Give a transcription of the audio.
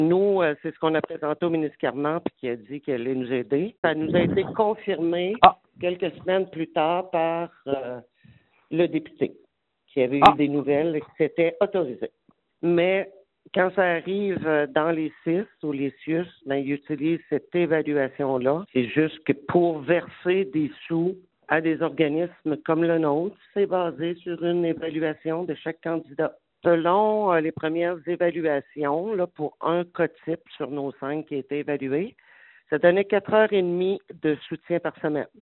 Nous, c'est ce qu'on a présenté au ministre Carman puis qui a dit qu'elle allait nous aider. Ça nous a été confirmé Ah, quelques semaines plus tard par le député qui avait Ah. eu des nouvelles et que c'était autorisé. Mais quand ça arrive dans les CIS ou les CIUS, ben, ils utilisent cette évaluation-là. C'est juste que pour verser des sous à des organismes comme le nôtre, c'est basé sur une évaluation de chaque candidat. Selon les premières évaluations, là, pour un cas type sur nos 5 qui a été évalué, ça donnait 4 heures et demie de soutien par semaine.